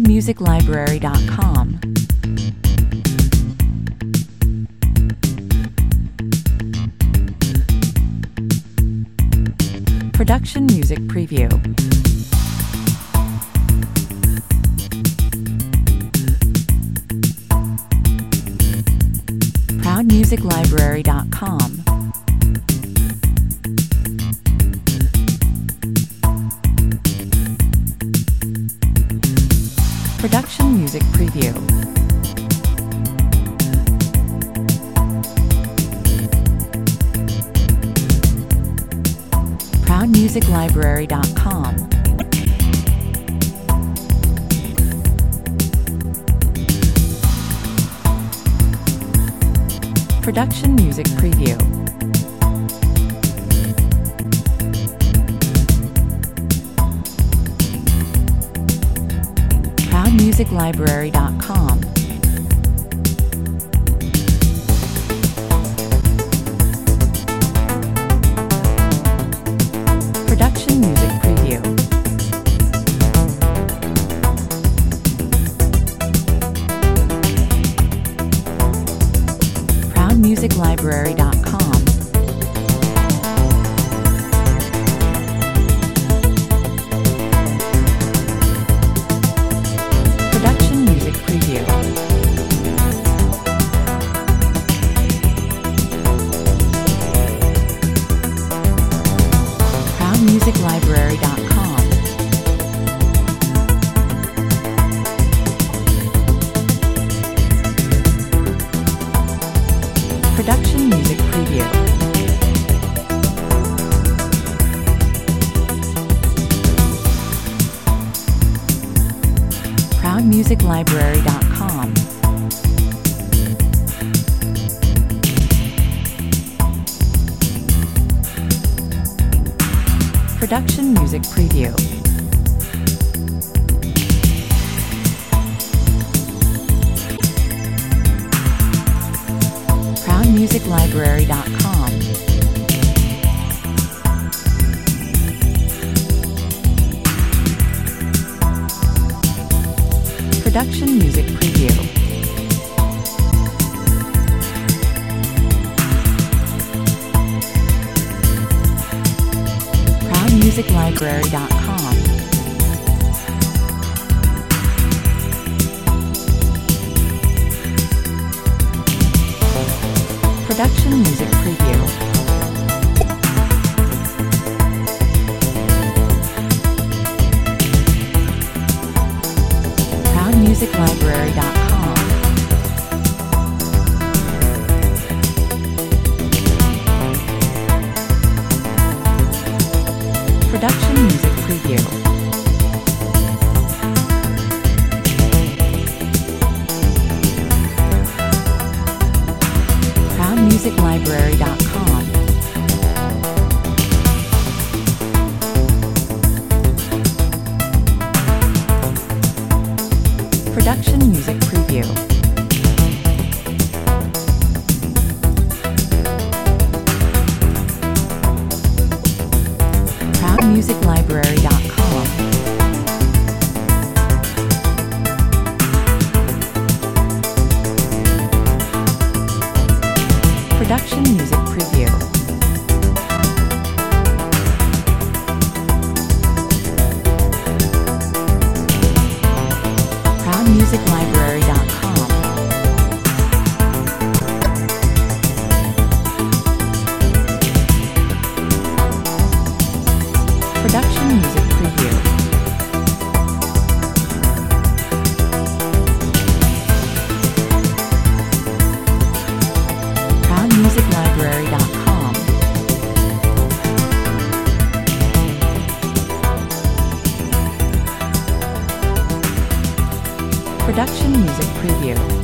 ProudMusicLibrary.com. Production Music Preview. ProudMusicLibrary.com. Production Music Preview. ProudMusicLibrary.com. Production Music Preview. ProudMusicLibrary.com. Production Music Preview. ProudMusicLibrary.com. Production Music Preview. ProudMusicLibrary.com. Production Music Preview. ProudMusicLibrary.com. Production Music Preview. ProudMusicLibrary.com. Production Music Preview. ProudMusicLibrary.com. Production Music Preview. ProudMusicLibrary.com. Production Music Preview. ProudMusicLibrary.com. Production Music Preview. ProudMusicLibrary.com. Production Music Preview. ProudMusicLibrary.com. Production Music Preview. ProudMusicLibrary.com. Production Music Preview.